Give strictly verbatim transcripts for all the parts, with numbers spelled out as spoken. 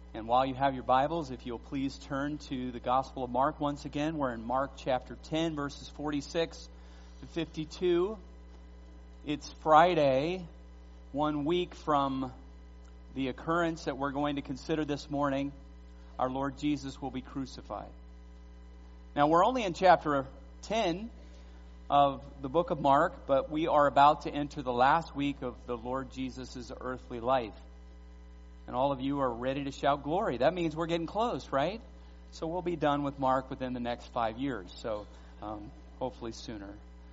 And while you have your Bibles, if you'll please turn to the Gospel of Mark once again. We're in Mark chapter ten, verses forty-six to fifty-two. It's Friday, one week from the occurrence that we're going to consider this morning. Our Lord Jesus will be crucified. Now, we're only in chapter ten of the book of Mark, but we are about to enter the last week of the Lord Jesus' earthly life. And all of you are ready to shout glory. That means we're getting close, right? So we'll be done with Mark within the next five years. So um, hopefully sooner.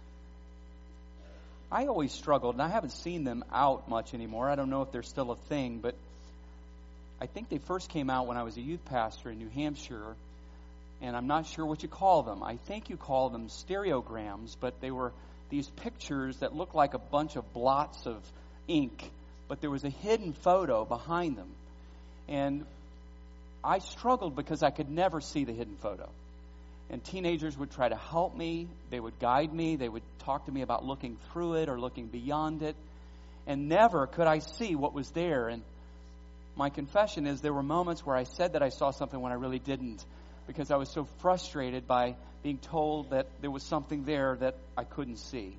I always struggled, and I haven't seen them out much anymore. I don't know if they're still a thing, but I think they first came out when I was a youth pastor in New Hampshire. And I'm not sure what you call them. I think you call them stereograms, but they were these pictures that looked like a bunch of blots of ink. But there was a hidden photo behind them. And I struggled because I could never see the hidden photo. And teenagers would try to help me. They would guide me. They would talk to me about looking through it or looking beyond it. And never could I see what was there. And my confession is there were moments where I said that I saw something when I really didn't, because I was so frustrated by being told that there was something there that I couldn't see.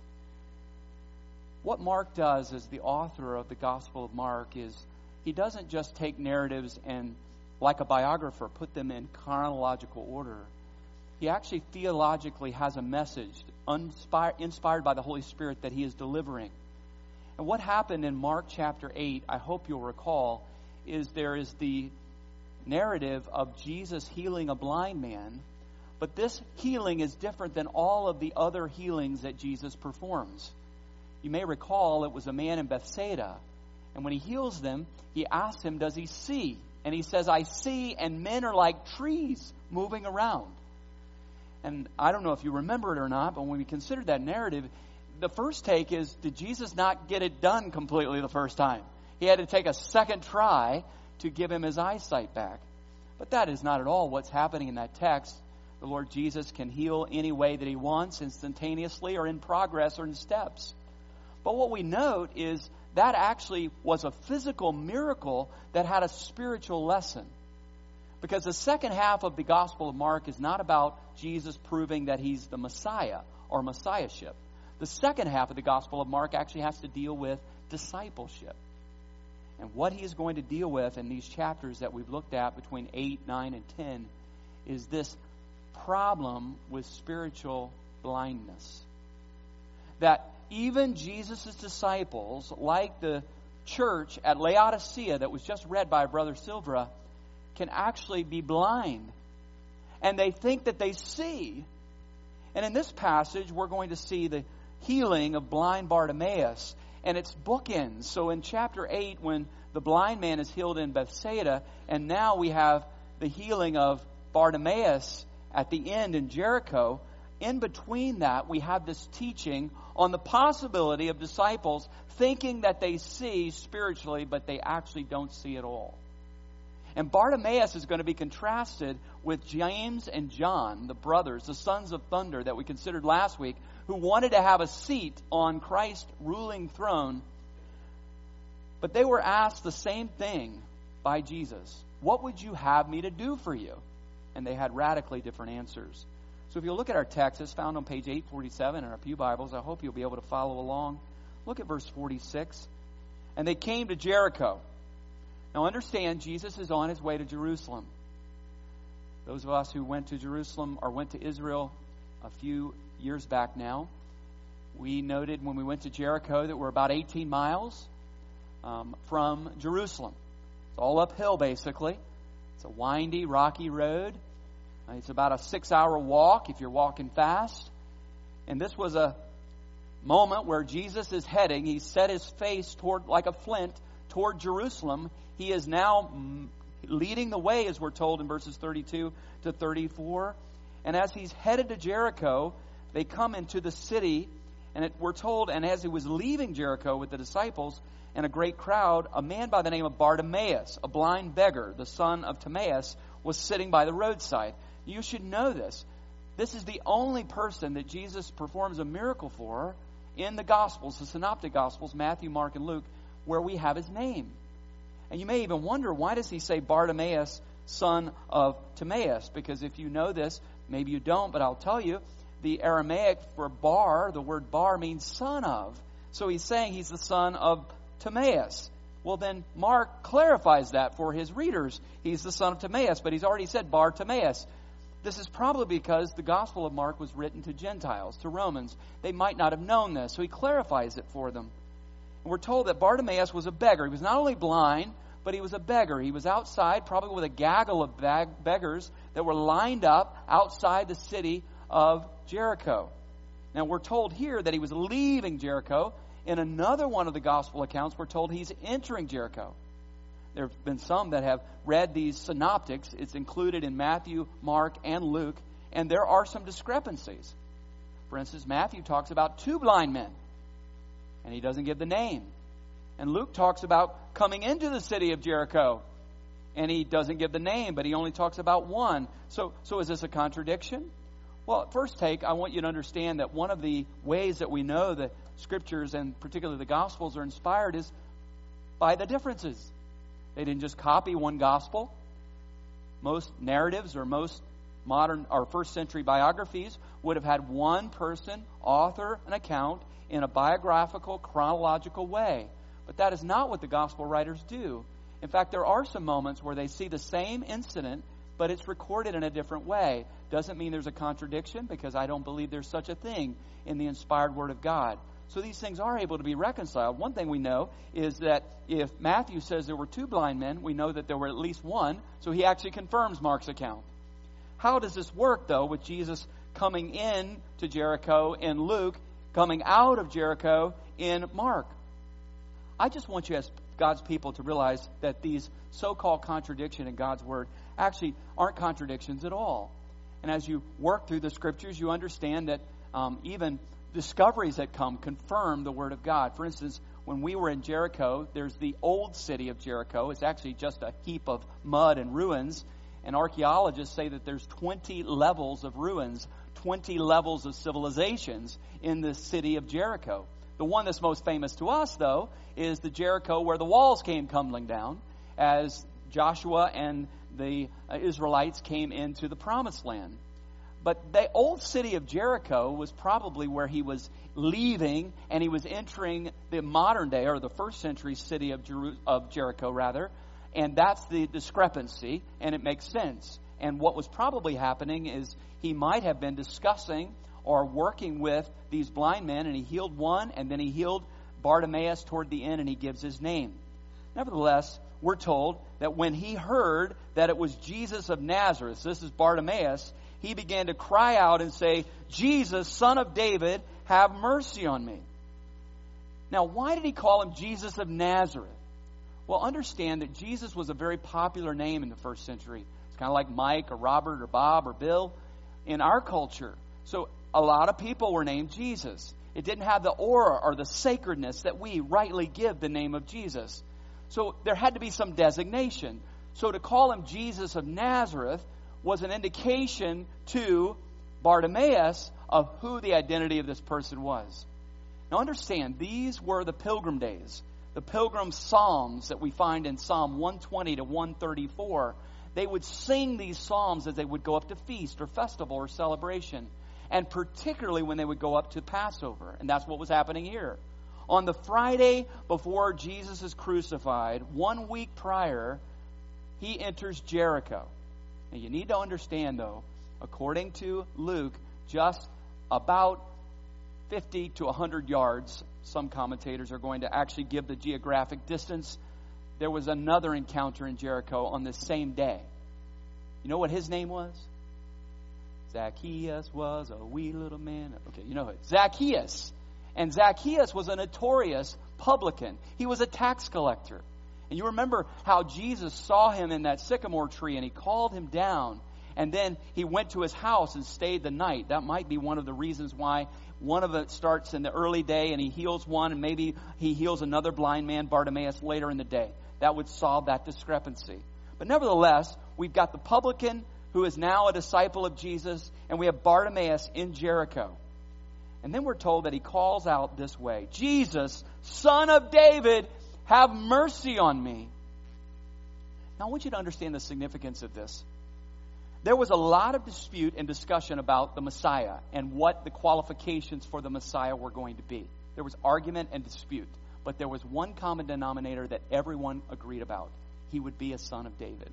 What Mark does as the author of the Gospel of Mark is he doesn't just take narratives and, like a biographer, put them in chronological order. He actually theologically has a message inspired, inspired by the Holy Spirit that he is delivering. And what happened in Mark chapter eight, I hope you'll recall, is there is the narrative of Jesus healing a blind man, but this healing is different than all of the other healings that Jesus performs. You may recall it was a man in Bethsaida, and when he heals them, he asks him, does he see? And he says, I see, and men are like trees moving around. And I don't know if you remember it or not, but when we considered that narrative, the first take is, did Jesus not get it done completely the first time? He had to take a second try to give him his eyesight back. But that is not at all what's happening in that text. The Lord Jesus can heal any way that he wants, instantaneously or in progress or in steps. But what we note is that actually was a physical miracle that had a spiritual lesson. Because the second half of the Gospel of Mark is not about Jesus proving that he's the Messiah or Messiahship. The second half of the Gospel of Mark actually has to deal with discipleship. And what he is going to deal with in these chapters that we've looked at between eight, nine, and ten is this problem with spiritual blindness. That even Jesus' disciples, like the church at Laodicea that was just read by Brother Silvera, can actually be blind. And they think that they see. And in this passage, we're going to see the healing of blind Bartimaeus. And it's bookends. So in chapter eight, when the blind man is healed in Bethsaida, and now we have the healing of Bartimaeus at the end in Jericho, in between that, we have this teaching on the possibility of disciples thinking that they see spiritually, but they actually don't see at all. And Bartimaeus is going to be contrasted with James and John, the brothers, the sons of thunder that we considered last week, who wanted to have a seat on Christ's ruling throne. But they were asked the same thing by Jesus. What would you have me to do for you? And they had radically different answers. So if you look at our text, it's found on page eight forty-seven in our pew Bibles. I hope you'll be able to follow along. Look at verse forty-six. And they came to Jericho. Now understand, Jesus is on his way to Jerusalem. Those of us who went to Jerusalem or went to Israel a few years back now, we noted when we went to Jericho that we're about eighteen miles um, from Jerusalem. It's all uphill, basically. It's a windy, rocky road. It's about a six-hour walk if you're walking fast. And this was a moment where Jesus is heading. He set his face toward, like a flint, toward Jerusalem. He is now leading the way, as we're told in verses thirty-two to thirty-four. And as he's headed to Jericho, they come into the city. And it, we're told, and as he was leaving Jericho with the disciples and a great crowd, a man by the name of Bartimaeus, a blind beggar, the son of Timaeus, was sitting by the roadside. You should know this. This is the only person that Jesus performs a miracle for in the Gospels, the Synoptic Gospels, Matthew, Mark, and Luke, where we have his name. And you may even wonder, why does he say Bartimaeus, son of Timaeus? Because if you know this, maybe you don't, but I'll tell you, the Aramaic for bar, the word bar, means son of. So he's saying he's the son of Timaeus. Well, then Mark clarifies that for his readers. He's the son of Timaeus, but he's already said Bar Timaeus. This is probably because the Gospel of Mark was written to Gentiles, to Romans. They might not have known this, so he clarifies it for them. And we're told that Bartimaeus was a beggar. He was not only blind, but he was a beggar. He was outside, probably with a gaggle of bag- beggars that were lined up outside the city of Jericho. Now, we're told here that he was leaving Jericho. In another one of the Gospel accounts, we're told he's entering Jericho. There have been some that have read these synoptics. It's included in Matthew, Mark, and Luke, and there are some discrepancies. For instance, Matthew talks about two blind men, and he doesn't give the name. And Luke talks about coming into the city of Jericho, and he doesn't give the name, but he only talks about one. So, so is this a contradiction? Well, at first take, I want you to understand that one of the ways that we know that Scriptures, and particularly the Gospels, are inspired is by the differences. They didn't just copy one gospel. Most narratives or most modern or first century biographies would have had one person author an account in a biographical, chronological way. But that is not what the gospel writers do. In fact, there are some moments where they see the same incident, but it's recorded in a different way. Doesn't mean there's a contradiction, because I don't believe there's such a thing in the inspired Word of God. So these things are able to be reconciled. One thing we know is that if Matthew says there were two blind men, we know that there were at least one. So he actually confirms Mark's account. How does this work, though, with Jesus coming in to Jericho in Luke, coming out of Jericho in Mark? I just want you as God's people to realize that these so-called contradictions in God's Word actually aren't contradictions at all. And as you work through the Scriptures, you understand that um, even discoveries that come confirm the Word of God. For instance, when we were in Jericho, there's the old city of Jericho. It's actually just a heap of mud and ruins. And archaeologists say that there's twenty levels of ruins, twenty levels of civilizations in the city of Jericho. The one that's most famous to us, though, is the Jericho where the walls came tumbling down as Joshua and the Israelites came into the Promised Land. But the old city of Jericho was probably where he was leaving, and he was entering the modern day, or the first century city of, Jeru- of Jericho, rather. And that's the discrepancy, and it makes sense. And what was probably happening is he might have been discussing or working with these blind men, and he healed one, and then he healed Bartimaeus toward the end, and he gives his name. Nevertheless, we're told that when he heard that it was Jesus of Nazareth, this is Bartimaeus, he began to cry out and say, "Jesus, Son of David, have mercy on me." Now, why did he call him Jesus of Nazareth? Well, understand that Jesus was a very popular name in the first century. It's kind of like Mike or Robert or Bob or Bill in our culture. So a lot of people were named Jesus. It didn't have the aura or the sacredness that we rightly give the name of Jesus. So there had to be some designation. So to call him Jesus of Nazareth was an indication to Bartimaeus of who the identity of this person was. Now understand, these were the pilgrim days. The pilgrim psalms that we find in Psalm one twenty to one thirty-four. They would sing these psalms as they would go up to feast or festival or celebration. And particularly when they would go up to Passover. And that's what was happening here. On the Friday before Jesus is crucified, one week prior, he enters Jericho. Now you need to understand, though, according to Luke, just about fifty to one hundred yards, some commentators are going to actually give the geographic distance, there was another encounter in Jericho on the same day. You know what his name was? Zacchaeus was a wee little man. Okay, you know it. Zacchaeus. And Zacchaeus was a notorious publican. He was a tax collector. And you remember how Jesus saw him in that sycamore tree and he called him down. And then he went to his house and stayed the night. That might be one of the reasons why one of it starts in the early day and he heals one, and maybe he heals another blind man, Bartimaeus, later in the day. That would solve that discrepancy. But nevertheless, we've got the publican who is now a disciple of Jesus, and we have Bartimaeus in Jericho. And then we're told that he calls out this way, "Jesus, Son of David, have mercy on me." Now, I want you to understand the significance of this. There was a lot of dispute and discussion about the Messiah and what the qualifications for the Messiah were going to be. There was argument and dispute, but there was one common denominator that everyone agreed about. He would be a son of David.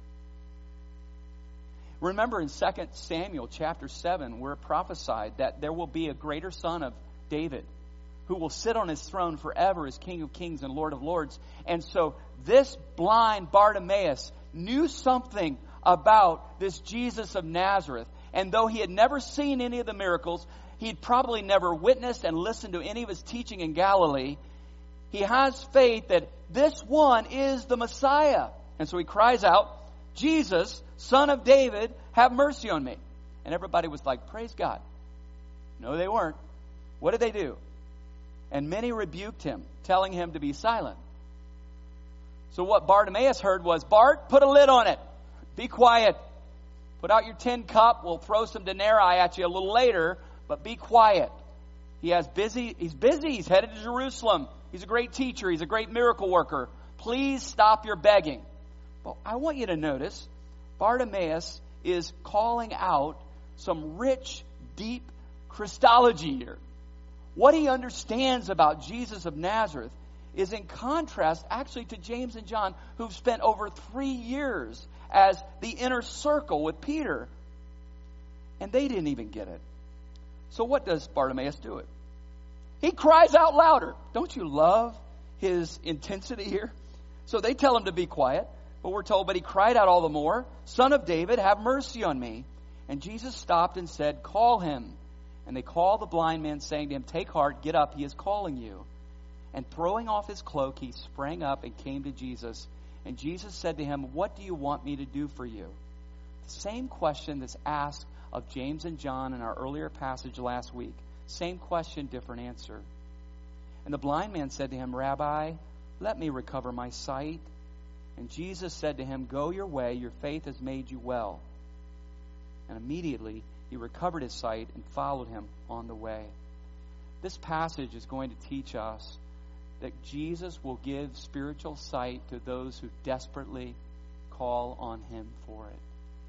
Remember in Second Samuel chapter seven, where it prophesied that there will be a greater son of David who will sit on his throne forever as King of Kings and Lord of Lords. And so this blind Bartimaeus knew something about this Jesus of Nazareth. And though he had never seen any of the miracles, he'd probably never witnessed and listened to any of his teaching in Galilee, he has faith that this one is the Messiah. And so he cries out, Jesus, Son of David, have mercy on me. And everybody was like, praise God. No, they weren't. What did they do? And many rebuked him, telling him to be silent. So what Bartimaeus heard was, Bart, put a lid on it. Be quiet. Put out your tin cup. We'll throw some denarii at you a little later, but be quiet. He has busy. He's busy. He's headed to Jerusalem. He's a great teacher. He's a great miracle worker. Please stop your begging. But I want you to notice, Bartimaeus is calling out some rich, deep Christology here. What he understands about Jesus of Nazareth is in contrast actually to James and John, who've spent over three years as the inner circle with Peter. And they didn't even get it. So what does Bartimaeus do it? He cries out louder. Don't you love his intensity here? So they tell him to be quiet. But we're told, but he cried out all the more, Son of David, have mercy on me. And Jesus stopped and said, call him. And they called the blind man, saying to him, take heart, get up, he is calling you. And throwing off his cloak, he sprang up and came to Jesus. And Jesus said to him, what do you want me to do for you? The same question that's asked of James and John in our earlier passage last week. Same question, different answer. And the blind man said to him, Rabbi, let me recover my sight. And Jesus said to him, go your way, your faith has made you well. And immediately he recovered his sight and followed him on the way. This passage is going to teach us that Jesus will give spiritual sight to those who desperately call on him for it.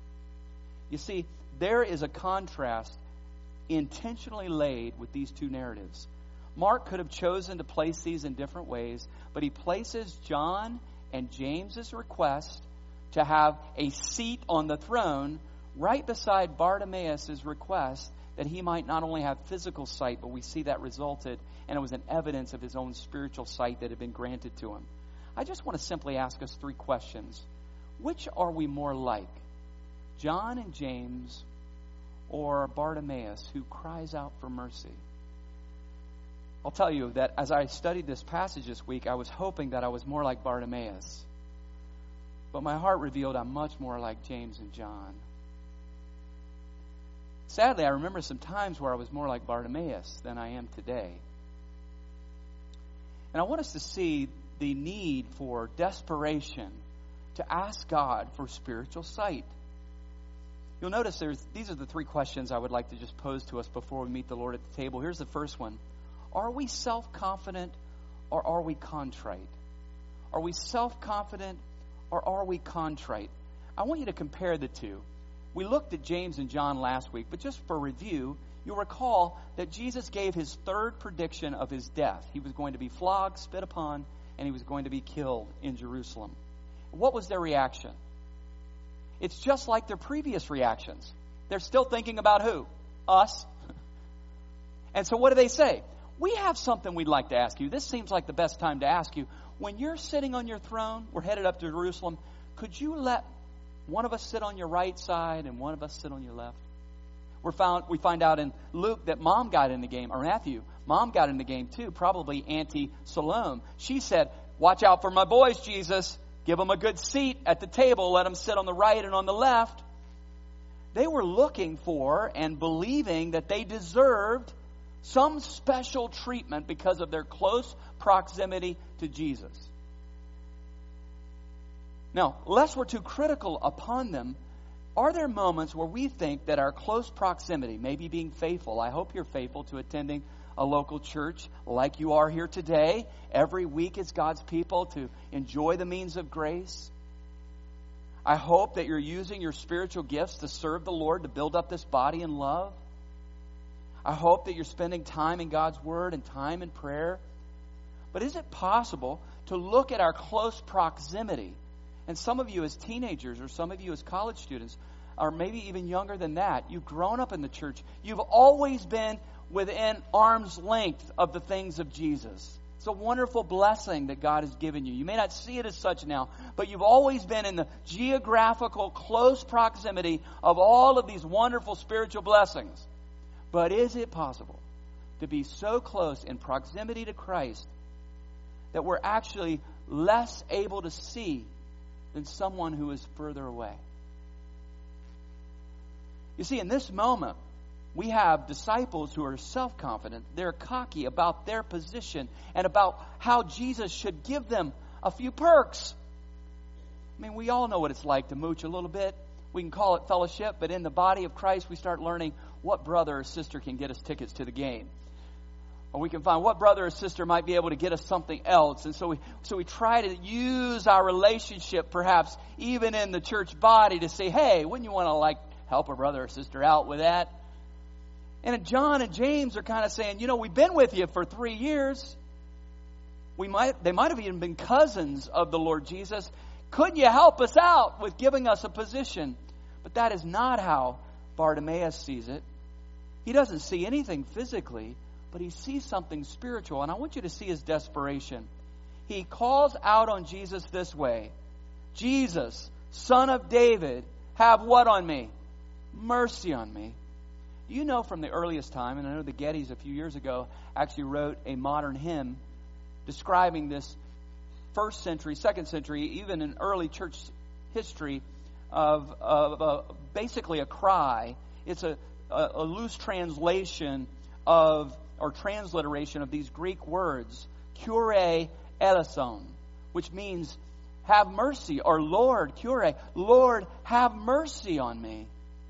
You see, there is a contrast intentionally laid with these two narratives. Mark could have chosen to place these in different ways, but he places John and James's request to have a seat on the throne right beside Bartimaeus' request that he might not only have physical sight, but we see that resulted, and it was an evidence of his own spiritual sight that had been granted to him. I just want to simply ask us three questions. Which are we more like? John and James or Bartimaeus, who cries out for mercy? I'll tell you that as I studied this passage this week, I was hoping that I was more like Bartimaeus. But my heart revealed I'm much more like James and John. Sadly, I remember some times where I was more like Bartimaeus than I am today. And I want us to see the need for desperation to ask God for spiritual sight. You'll notice there's these are the three questions I would like to just pose to us before we meet the Lord at the table. Here's the first one. Are we self-confident or are we contrite? Are we self-confident or are we contrite? I want you to compare the two. We looked at James and John last week, but just for review, you'll recall that Jesus gave his third prediction of his death. He was going to be flogged, spit upon, and he was going to be killed in Jerusalem. What was their reaction? It's just like their previous reactions. They're still thinking about who? Us. And so what do they say? We have something we'd like to ask you. This seems like the best time to ask you. When you're sitting on your throne, we're headed up to Jerusalem, could you let one of us sit on your right side and one of us sit on your left? We're found, we find out in Luke that mom got in the game, or Matthew, mom got in the game too, probably Auntie Salome. She said, watch out for my boys, Jesus. Give them a good seat at the table. Let them sit on the right and on the left. They were looking for and believing that they deserved some special treatment because of their close proximity to Jesus. Now, lest we're too critical upon them, are there moments where we think that our close proximity, maybe being faithful, I hope you're faithful to attending a local church like you are here today, every week as God's people to enjoy the means of grace? I hope that you're using your spiritual gifts to serve the Lord, to build up this body in love. I hope that you're spending time in God's Word and time in prayer. But is it possible to look at our close proximity, and some of you as teenagers or some of you as college students, or maybe even younger than that, you've grown up in the church, you've always been within arm's length of the things of Jesus. It's a wonderful blessing that God has given you. You may not see it as such now, but you've always been in the geographical close proximity of all of these wonderful spiritual blessings. But is it possible to be so close in proximity to Christ that we're actually less able to see than someone who is further away? You see, in this moment, we have disciples who are self-confident. They're cocky about their position and about how Jesus should give them a few perks. I mean, we all know what it's like to mooch a little bit. We can call it fellowship, but in the body of Christ, we start learning what brother or sister can get us tickets to the game. Or we can find what brother or sister might be able to get us something else. And so we so we try to use our relationship, perhaps even in the church body, to say, hey, wouldn't you want to like help a brother or sister out with that? And John and James are kind of saying, you know, we've been with you for three years. We might they might have even been cousins of the Lord Jesus. Couldn't you help us out with giving us a position? But that is not how Bartimaeus sees it. He doesn't see anything physically, but he sees something spiritual. And I want you to see his desperation. He calls out on Jesus this way: Jesus, Son of David, have what on me? Mercy on me. You know from the earliest time, and I know the Gettys a few years ago actually wrote a modern hymn describing this first century, second century, even in early church history of, of uh, basically a cry. It's a, a, a loose translation of, or transliteration of these Greek words, Kyrie eleison, which means have mercy, or Lord, Kyrie, Lord, have mercy on me.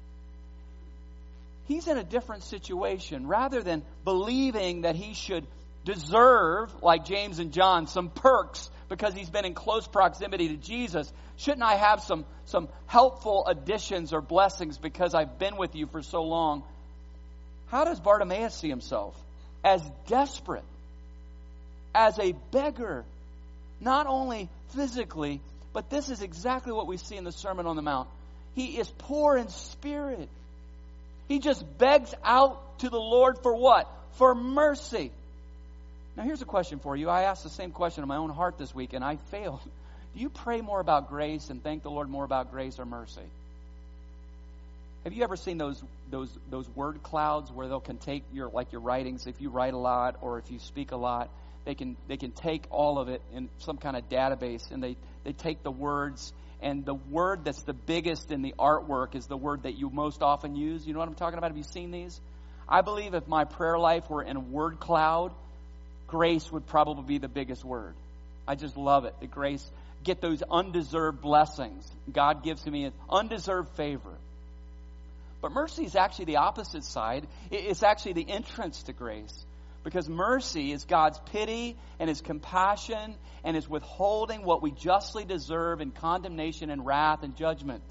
He's in a different situation. Rather than believing that he should deserve, like James and John, some perks because he's been in close proximity to Jesus, shouldn't I have some, some helpful additions or blessings because I've been with you for so long? How does Bartimaeus see himself? As desperate, as a beggar, not only physically, but this is exactly what we see in the Sermon on the Mount. He is poor in spirit. He just begs out to the Lord for what? For mercy. Now here's a question for you. I asked the same question in my own heart this week and I failed. Do you pray more about grace and thank the Lord more about grace or mercy? Have you ever seen those those those word clouds where they can take your like your writings, if you write a lot or if you speak a lot, they can they can take all of it in some kind of database and they, they take the words, and the word that's the biggest in the artwork is the word that you most often use. You know what I'm talking about? Have you seen these? I believe if my prayer life were in a word cloud, grace would probably be the biggest word. I just love it. The grace, get those undeserved blessings. God gives to me an undeserved favor. But mercy is actually the opposite side. It's actually the entrance to grace. Because mercy is God's pity and His compassion and His withholding what we justly deserve in condemnation and wrath and judgment.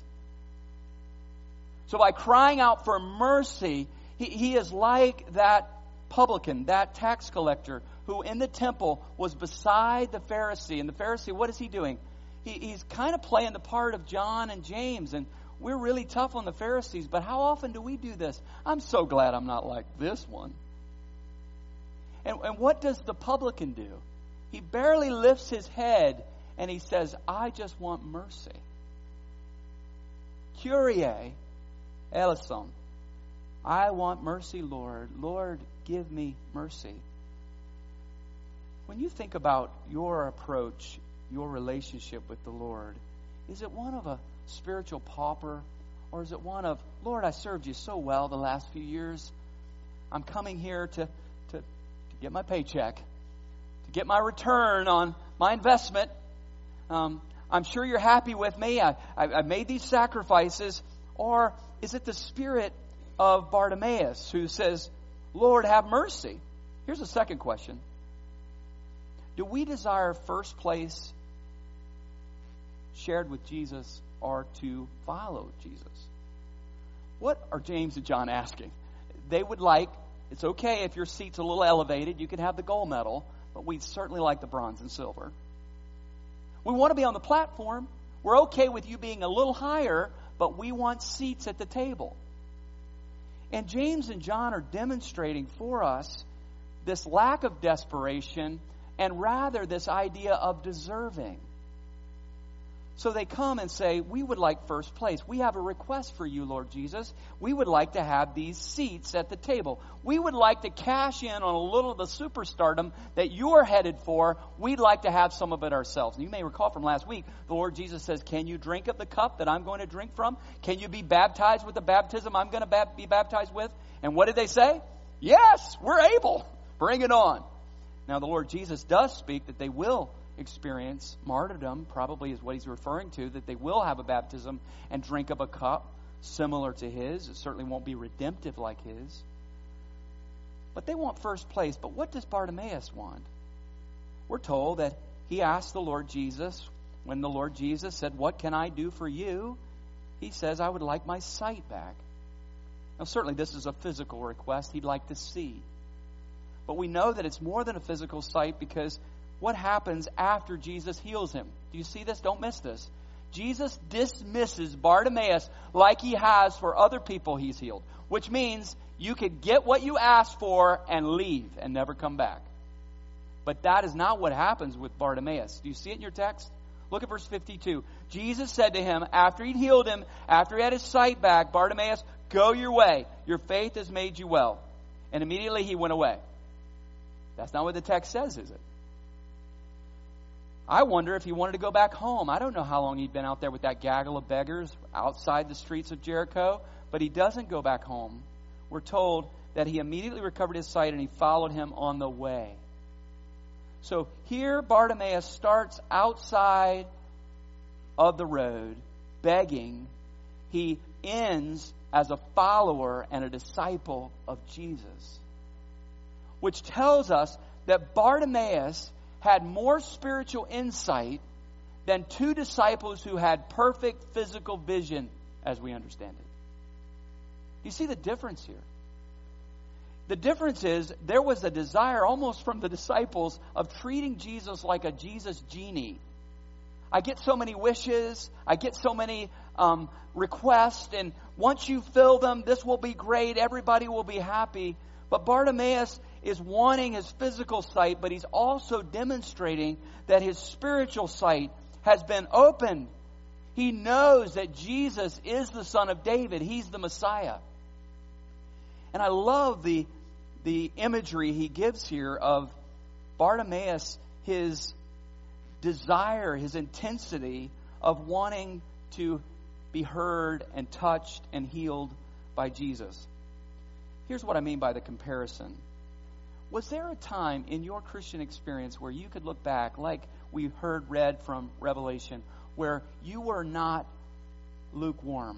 So by crying out for mercy, he, he is like that publican, that tax collector, who in the temple was beside the Pharisee. And the Pharisee, what is he doing? He, he's kind of playing the part of John and James. And we're really tough on the Pharisees, but how often do we do this? I'm so glad I'm not like this one. And, and what does the publican do? He barely lifts his head and he says, I just want mercy. Kyrie eleison. I want mercy, Lord. Lord, give me mercy. When you think about your approach, your relationship with the Lord, is it one of a spiritual pauper, or is it one of, Lord, I served you so well the last few years. I'm coming here to, to, to get my paycheck, to get my return on my investment. Um, I'm sure you're happy with me. I, I, I made these sacrifices. Or is it the spirit of Bartimaeus who says, Lord, have mercy? Here's a second question. Do we desire first place shared with Jesus are to follow Jesus. What are James and John asking? They would like, it's okay if your seat's a little elevated, you can have the gold medal, but we'd certainly like the bronze and silver. We want to be on the platform. We're okay with you being a little higher, but we want seats at the table. And James and John are demonstrating for us this lack of desperation and rather this idea of deserving. So they come and say, we would like first place. We have a request for you, Lord Jesus. We would like to have these seats at the table. We would like to cash in on a little of the superstardom that you're headed for. We'd like to have some of it ourselves. And you may recall from last week, the Lord Jesus says, can you drink of the cup that I'm going to drink from? Can you be baptized with the baptism I'm going to be baptized with? And what did they say? Yes, we're able. Bring it on. Now the Lord Jesus does speak that they will experience martyrdom, probably is what he's referring to, that they will have a baptism and drink of a cup similar to his. It certainly won't be redemptive like his. But they want first place. But what does Bartimaeus want? We're told that he asked the Lord Jesus, when the Lord Jesus said, what can I do for you? He says, I would like my sight back. Now certainly this is a physical request. He'd like to see. But we know that it's more than a physical sight, because what happens after Jesus heals him? Do you see this? Don't miss this. Jesus dismisses Bartimaeus like he has for other people he's healed, which means you could get what you asked for and leave and never come back. But that is not what happens with Bartimaeus. Do you see it in your text? Look at verse fifty-two. Jesus said to him, after he'd healed him, after he had his sight back, Bartimaeus, go your way. Your faith has made you well. And immediately he went away. That's not what the text says, is it? I wonder if he wanted to go back home. I don't know how long he'd been out there with that gaggle of beggars outside the streets of Jericho, but he doesn't go back home. We're told that he immediately recovered his sight and he followed him on the way. So here Bartimaeus starts outside of the road, begging. He ends as a follower and a disciple of Jesus, which tells us that Bartimaeus had more spiritual insight than two disciples who had perfect physical vision, as we understand it. You see the difference here? The difference is there was a desire almost from the disciples of treating Jesus like a Jesus genie. I get so many wishes, I get so many um, requests, and once you fill them, this will be great, everybody will be happy. But Bartimaeus is wanting his physical sight, but he's also demonstrating that his spiritual sight has been opened. He knows that Jesus is the Son of David. He's the Messiah. And I love the, the imagery he gives here of Bartimaeus, his desire, his intensity of wanting to be heard and touched and healed by Jesus. Here's what I mean by the comparison. Was there a time in your Christian experience where you could look back, like we heard read from Revelation, where you were not lukewarm,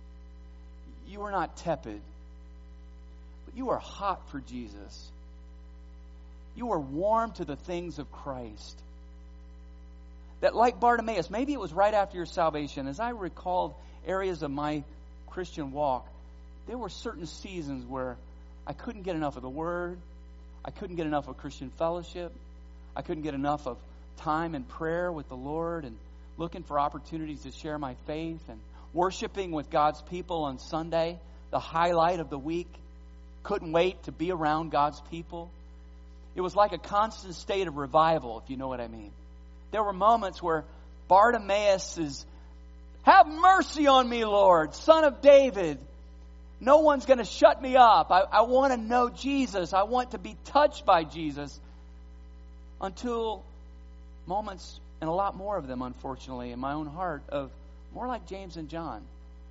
you were not tepid, but you were hot for Jesus? You were warm to the things of Christ. That like Bartimaeus, maybe it was right after your salvation, as I recalled areas of my Christian walk, there were certain seasons where I couldn't get enough of the Word. I couldn't get enough of Christian fellowship. I couldn't get enough of time in prayer with the Lord and looking for opportunities to share my faith and worshiping with God's people on Sunday, the highlight of the week. Couldn't wait to be around God's people. It was like a constant state of revival, if you know what I mean. There were moments where Bartimaeus is, have mercy on me, Lord, Son of David. No one's going to shut me up. I, I want to know Jesus. I want to be touched by Jesus. Until moments, and a lot more of them, unfortunately, in my own heart, of more like James and John.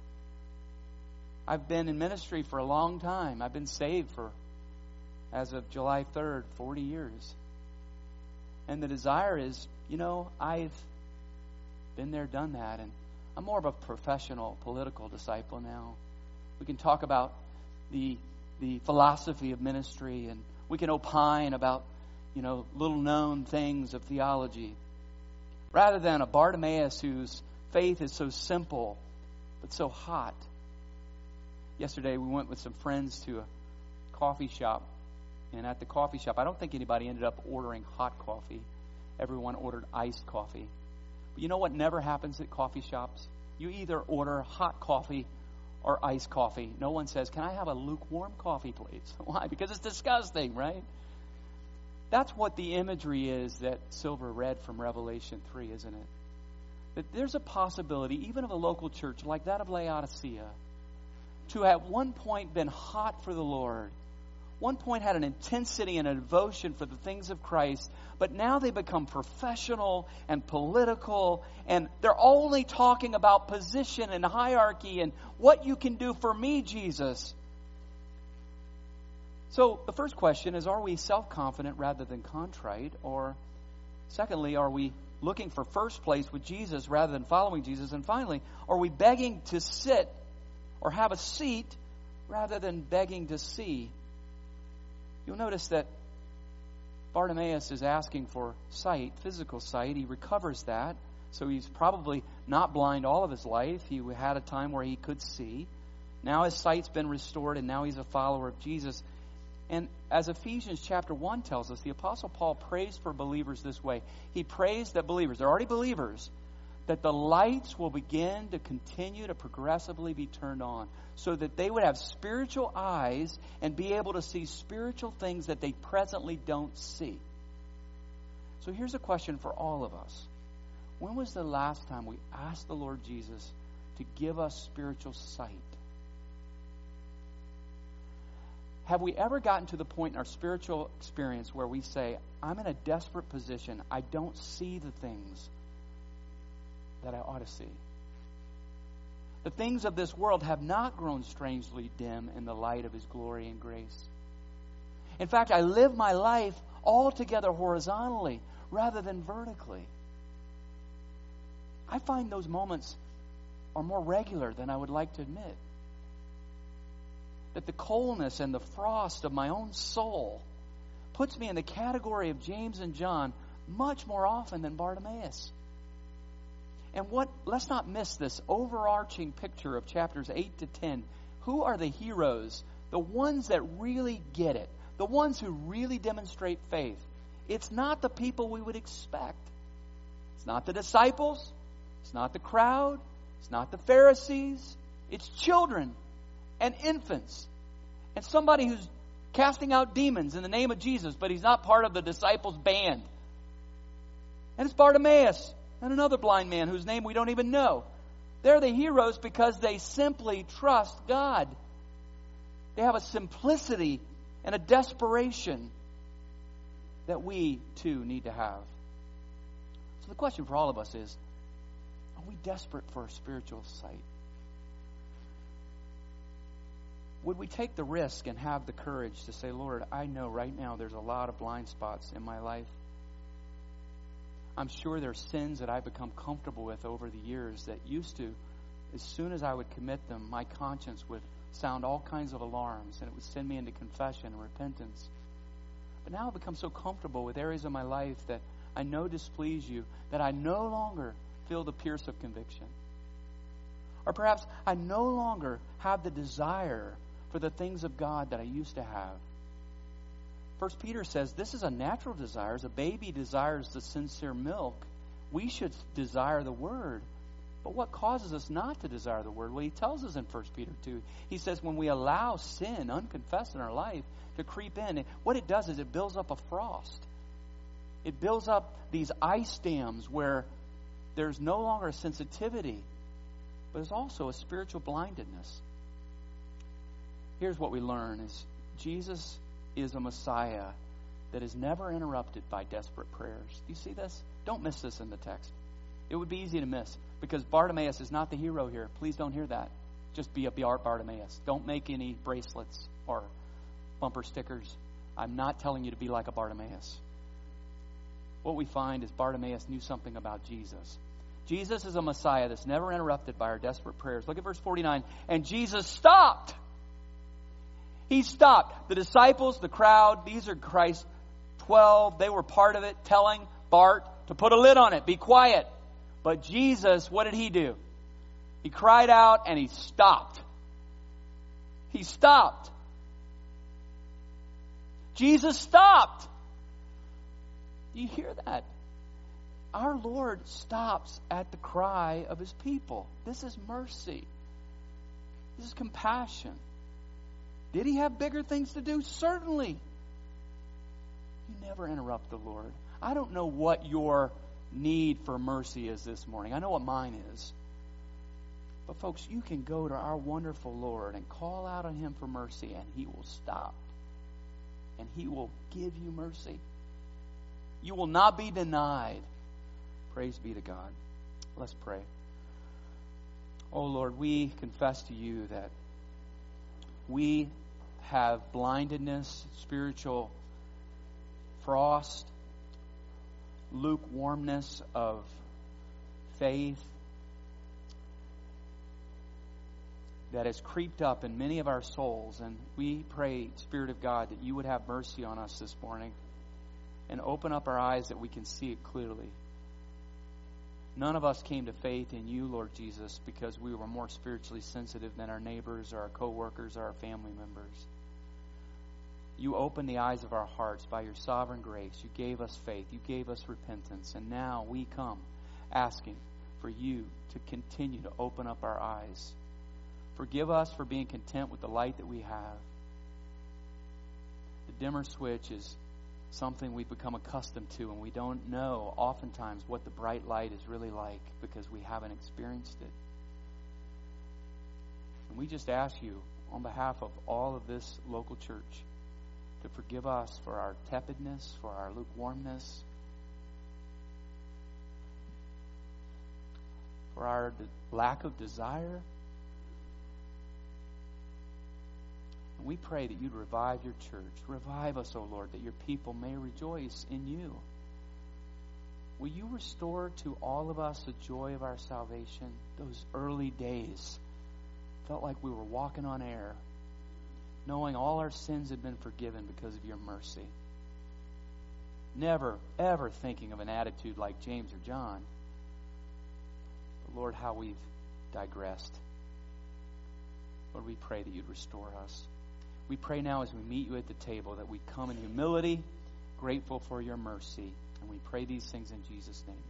I've been in ministry for a long time. I've been saved for, as of July third, forty years. And the desire is, you know, I've been there, done that. And I'm more of a professional, political disciple now. We can talk about the the philosophy of ministry, and we can opine about, you know, little known things of theology. Rather than a Bartimaeus who's faith is so simple, but so hot. Yesterday we went with some friends to a coffee shop. And at the coffee shop, I don't think anybody ended up ordering hot coffee. Everyone ordered iced coffee. But you know what never happens at coffee shops? You either order hot coffee or iced coffee. No one says, can I have a lukewarm coffee, please? Why? Because it's disgusting, right? That's what the imagery is that Silver read from Revelation three, isn't it? That there's a possibility, even of a local church like that of Laodicea, to at one point been hot for the Lord, one point had an intensity and a devotion for the things of Christ, but now they become professional and political, and they're only talking about position and hierarchy and what you can do for me, Jesus. So the first question is, are we self-confident rather than contrite? Or secondly, are we looking for first place with Jesus rather than following Jesus? And finally, are we begging to sit or have a seat rather than begging to see? You'll notice that Bartimaeus is asking for sight, physical sight. He recovers that. So he's probably not blind all of his life. He had a time where he could see. Now his sight's been restored, and now he's a follower of Jesus. And as Ephesians chapter one tells us, the Apostle Paul prays for believers this way. He prays that believers, they're already believers, that the lights will begin to continue to progressively be turned on, so that they would have spiritual eyes and be able to see spiritual things that they presently don't see. So here's a question for all of us. When was the last time we asked the Lord Jesus to give us spiritual sight? Have we ever gotten to the point in our spiritual experience where we say, I'm in a desperate position. I don't see the things that I ought to see. The things of this world have not grown strangely dim in the light of His glory and grace. In fact, I live my life altogether horizontally rather than vertically. I find those moments are more regular than I would like to admit. That the coldness and the frost of my own soul puts me in the category of James and John much more often than Bartimaeus. And what, let's not miss this overarching picture of chapters eight to ten. Who are the heroes? The ones that really get it. The ones who really demonstrate faith. It's not the people we would expect. It's not the disciples. It's not the crowd. It's not the Pharisees. It's children and infants. And somebody who's casting out demons in the name of Jesus, but he's not part of the disciples' band. And it's Bartimaeus and another blind man whose name we don't even know. They're the heroes because they simply trust God. They have a simplicity and a desperation that we too need to have. So the question for all of us is, are we desperate for a spiritual sight? Would we take the risk and have the courage to say, Lord, I know right now there's a lot of blind spots in my life. I'm sure there's sins that I've become comfortable with over the years that used to, as soon as I would commit them, my conscience would sound all kinds of alarms and it would send me into confession and repentance. But now I've become so comfortable with areas of my life that I know displease you that I no longer feel the pierce of conviction. Or perhaps I no longer have the desire for the things of God that I used to have. First Peter says this is a natural desire. As a baby desires the sincere milk, we should desire the Word. But what causes us not to desire the Word? Well, he tells us in First Peter two. He says when we allow sin unconfessed in our life to creep in, what it does is it builds up a frost. It builds up these ice dams where there's no longer a sensitivity, but there's also a spiritual blindedness. Here's what we learn is Jesus is a Messiah that is never interrupted by desperate prayers. Do you see this? Don't miss this in the text. It would be easy to miss because Bartimaeus is not the hero here. Please don't hear that. Just be a Bartimaeus. Don't make any bracelets or bumper stickers. I'm not telling you to be like a Bartimaeus. What we find is Bartimaeus knew something about Jesus. Jesus is a Messiah that's never interrupted by our desperate prayers. Look at verse forty-nine. And Jesus stopped. He stopped. The disciples, the crowd, these are Christ's twelve. They were part of it, telling Bart to put a lid on it. Be quiet. But Jesus, what did He do? He cried out and He stopped. He stopped. Jesus stopped. Do you hear that? Our Lord stops at the cry of His people. This is mercy. This is compassion. Did He have bigger things to do? Certainly. You never interrupt the Lord. I don't know what your need for mercy is this morning. I know what mine is. But folks, you can go to our wonderful Lord and call out on Him for mercy, and He will stop. And He will give you mercy. You will not be denied. Praise be to God. Let's pray. Oh Lord, we confess to You that we have blindedness, spiritual frost, lukewarmness of faith that has creeped up in many of our souls. And we pray, Spirit of God, that You would have mercy on us this morning and open up our eyes that we can see it clearly. None of us came to faith in You, Lord Jesus, because we were more spiritually sensitive than our neighbors or our co-workers or our family members. You opened the eyes of our hearts by Your sovereign grace. You gave us faith. You gave us repentance. And now we come asking for You to continue to open up our eyes. Forgive us for being content with the light that we have. The dimmer switch is something we've become accustomed to, and we don't know oftentimes what the bright light is really like because we haven't experienced it. And we just ask You on behalf of all of this local church to forgive us for our tepidness, for our lukewarmness, for our de- lack of desire. And we pray that You'd revive Your church. Revive us, O Lord, that Your people may rejoice in You. Will You restore to all of us the joy of our salvation? Those early days felt like we were walking on air, knowing all our sins had been forgiven because of Your mercy. Never, ever thinking of an attitude like James or John. But Lord, how we've digressed. Lord, we pray that You'd restore us. We pray now as we meet You at the table that we come in humility, grateful for Your mercy. And we pray these things in Jesus' name.